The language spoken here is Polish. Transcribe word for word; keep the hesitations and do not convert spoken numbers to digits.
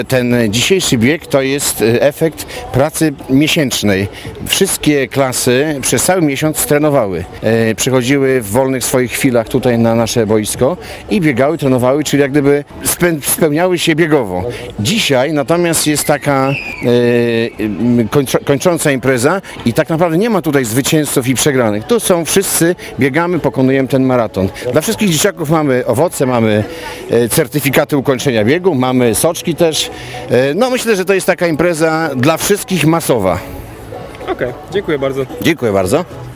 Ten dzisiejszy bieg to jest efekt pracy miesięcznej. Wszystkie klasy przez cały miesiąc trenowały. E, przychodziły w wolnych swoich chwilach tutaj na nasze boisko i biegały, trenowały, czyli jak gdyby spę- spełniały się biegowo. Dzisiaj natomiast jest taka e, kończ- kończąca impreza i tak naprawdę nie ma tutaj zwycięzców i przegranych. Tu są wszyscy, biegamy, pokonujemy ten maraton. Dla wszystkich dzieciaków mamy owoce, mamy e, certyfikaty ukończenia biegu, mamy soczki też. No myślę, że to jest taka impreza dla wszystkich masowa. Okej, dziękuję bardzo. Dziękuję bardzo.